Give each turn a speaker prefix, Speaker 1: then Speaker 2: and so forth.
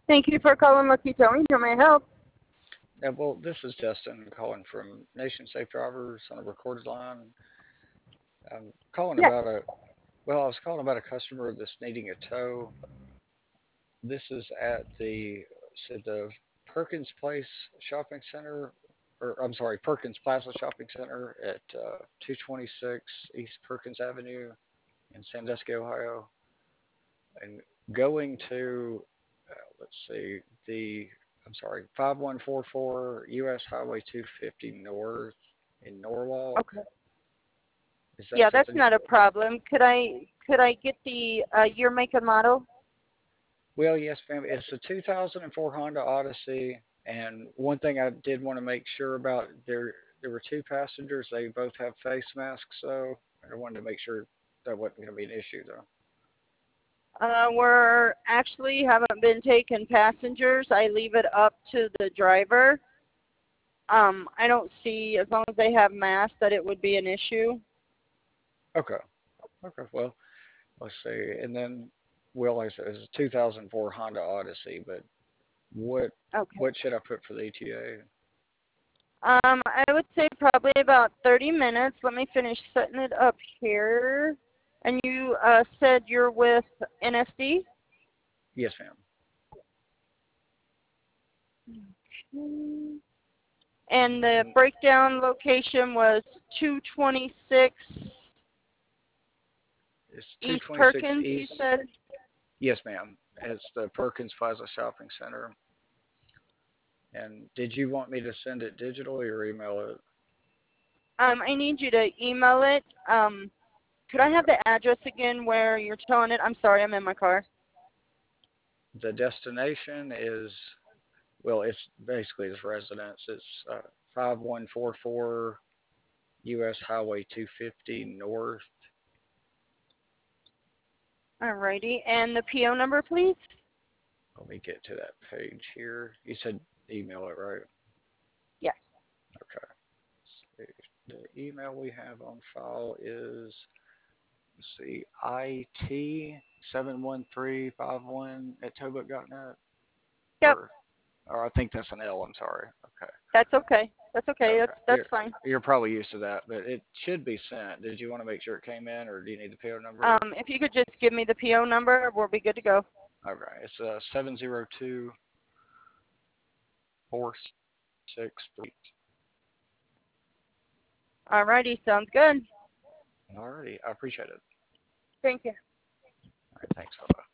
Speaker 1: Thank you for calling Lucky Towing. How may I help?
Speaker 2: Yeah, well, this is Justin calling from Nation Safe Drivers on a recorded line. I'm calling
Speaker 1: Yes.
Speaker 2: about I was calling about a customer that's needing a tow. This is at the Perkins Place Shopping Center, or I'm sorry, Perkins Plaza Shopping Center at 226 East Perkins Avenue in Sandusky, Ohio. And going to, let's see, I'm sorry, 5144 US Highway 250 North in Norwalk.
Speaker 1: Okay.
Speaker 2: Is that
Speaker 1: Yeah, that's
Speaker 2: something?
Speaker 1: not a problem. Could I get the year, make, and model?
Speaker 2: Well, yes, ma'am. It's a 2004 Honda Odyssey. And one thing I did want to make sure about, there were two passengers. They both have face masks, so I wanted to make sure that wasn't going to be an issue, though.
Speaker 1: We're actually haven't been taking passengers. I leave it up to the driver. I don't see, as long as they have masks, that it would be an issue.
Speaker 2: Okay. Okay. Well, let's see. And then, well, like I said, it's a 2004 Honda Odyssey, but what
Speaker 1: Okay.
Speaker 2: what should I put for the ETA?
Speaker 1: I would say probably about 30 minutes. Let me finish setting it up here. And you said you're with NSD?
Speaker 2: Yes, ma'am.
Speaker 1: Okay. And the breakdown location was 226
Speaker 2: It's
Speaker 1: East
Speaker 2: 226
Speaker 1: Perkins, you
Speaker 2: East.
Speaker 1: said?
Speaker 2: Yes, ma'am. It's the Perkins Plaza Shopping Center. And did you want me to send it digitally or email it?
Speaker 1: I need you to email it. Could I have
Speaker 2: Okay.
Speaker 1: the address again where you're telling it? I'm sorry, I'm in my car.
Speaker 2: The destination is, well, it's basically his residence. It's 5144 US Highway 250 North.
Speaker 1: Alrighty. And the PO number, please?
Speaker 2: Let me get to that page here. You said email it, right?
Speaker 1: Yes.
Speaker 2: Okay. The email we have on file is, let's see, IT71351 at tobook.net.
Speaker 1: Yep.
Speaker 2: Or, or I think that's an L, I'm sorry. Okay.
Speaker 1: That's okay. That's okay.
Speaker 2: Okay.
Speaker 1: That's fine.
Speaker 2: You're probably used to that, but it should be sent. Did you want to make sure it came in, or do you need the PO number?
Speaker 1: If you could just give me the PO number, we'll be good to go.
Speaker 2: Okay. It's 702-463.
Speaker 1: Alrighty. Sounds good.
Speaker 2: Alrighty. I appreciate it.
Speaker 1: Thank you.
Speaker 2: All right. Thanks. Bye.